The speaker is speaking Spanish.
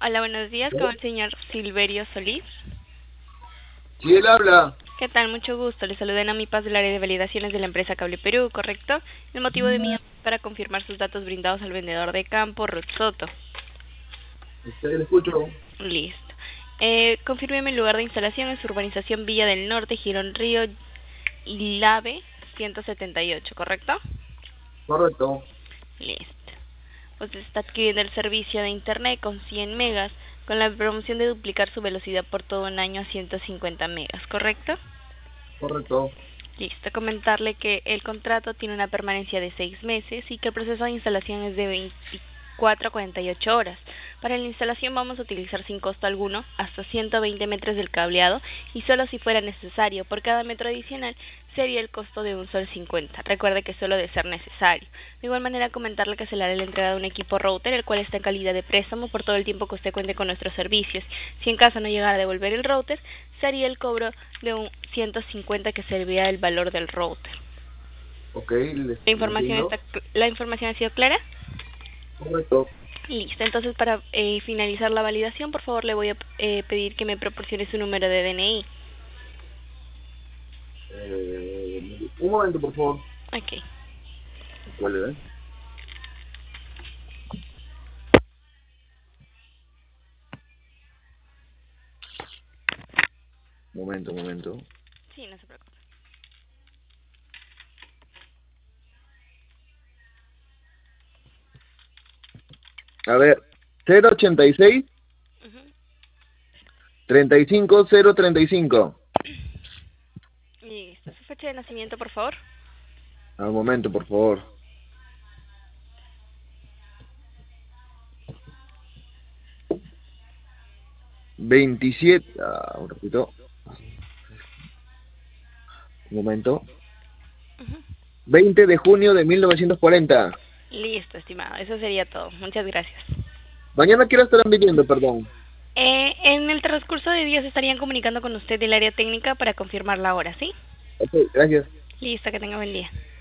Hola, buenos días, con el señor Silverio Solís. Sí, él habla. ¿Qué tal? Mucho gusto. Le saluda Nami Paz del área de validaciones de la empresa Cable Perú, ¿correcto? El motivo de mi llamada es para confirmar sus datos brindados al vendedor de campo, Ruth Soto. Le escucho. Listo. Confírmeme el lugar de instalación en su urbanización Villa del Norte, Girón Río Ilave 178, ¿correcto? Correcto. Listo. Usted está adquiriendo el servicio de internet con 100 megas con la promoción de duplicar su velocidad por todo un año a 150 megas, ¿correcto? Correcto. Listo, comentarle que el contrato tiene una permanencia de 6 meses y que el proceso de instalación es de 24 a 48 horas. Para la instalación vamos a utilizar sin costo alguno hasta 120 metros del cableado y solo si fuera necesario. Por cada metro adicional sería el costo de un sol 50. Recuerde que solo de ser necesario. De igual manera comentarle que se le hará la entrega de un equipo router, el cual está en calidad de préstamo por todo el tiempo que usted cuente con nuestros servicios. Si en caso no llegara a devolver el router, sería el cobro de un 150 que serviría el valor del router. Ok, ¿La le entiendo. la información ha sido clara? Correcto. Listo, entonces para finalizar la validación, por favor le voy a pedir que me proporcione su número de DNI. Un momento, por favor. Ok. ¿Cuál es? Momento, momento. Sí, no se preocupe. A ver, 086 Ujú. 35 035. Listo, su fecha de nacimiento, por favor. Un momento, por favor. 27. Un ratito. Un momento. Ujú. 20 de junio de 1940. Listo, estimado, eso sería todo. Muchas gracias. Mañana quiero estar viviendo, perdón. En el transcurso de días estarían comunicando con usted del área técnica para confirmar la hora, ¿sí? Ok, gracias. Listo, que tenga buen día.